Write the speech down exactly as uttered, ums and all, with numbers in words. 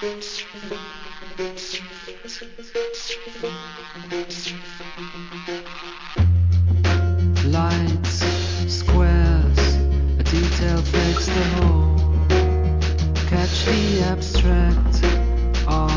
Lights, squares, a detail begs the whole. Catch the abstract of